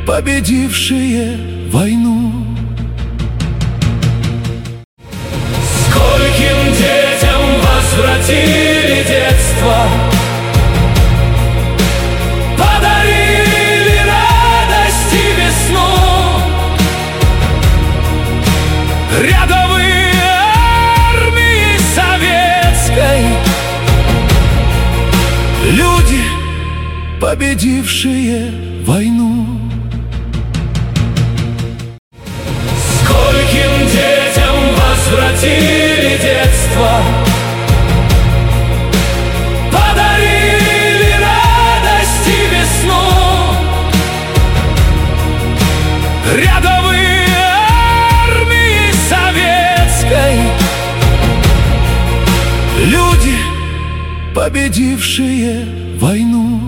победившие войну. Скольким детям возвратили детство, подарили радость и весну. Рядовые армии советской, люди, победившие войну. скольким детям возвратили детство, подарили радость и весну. Рядовые армии советской, Люди, победившие войну.